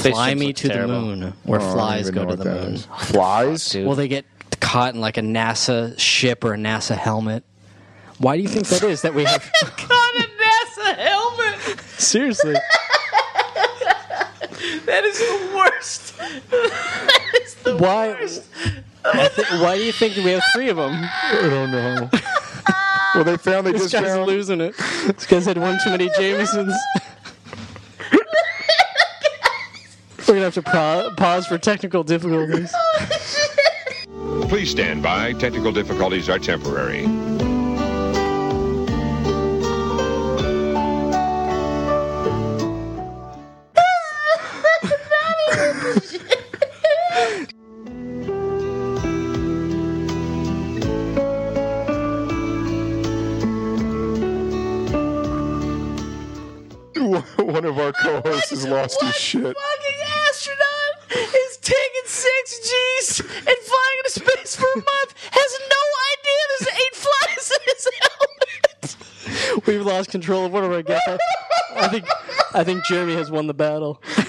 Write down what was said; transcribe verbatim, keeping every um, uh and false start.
Fly me to terrible. the moon, where oh, flies go to the moon. Is. Flies? Well, they get caught in like a NASA ship or a NASA helmet. Why do you think that is? That we have caught in a NASA helmet. Seriously. That is the worst. That is the why, worst. I th- why do you think we have three of them? I don't know. Well, they found they this just guy's found... losing it. This guy's had one too many Jamesons. We're gonna have to pro- pause for technical difficulties. Please stand by. Technical difficulties are temporary. One of our co-hosts has lost what his shit. Fucking astronaut is taking six G's and flying into space for a month. Has no idea there's eight flies in his helmet. We've lost control of one of our guests. I think I think Jeremy has won the battle.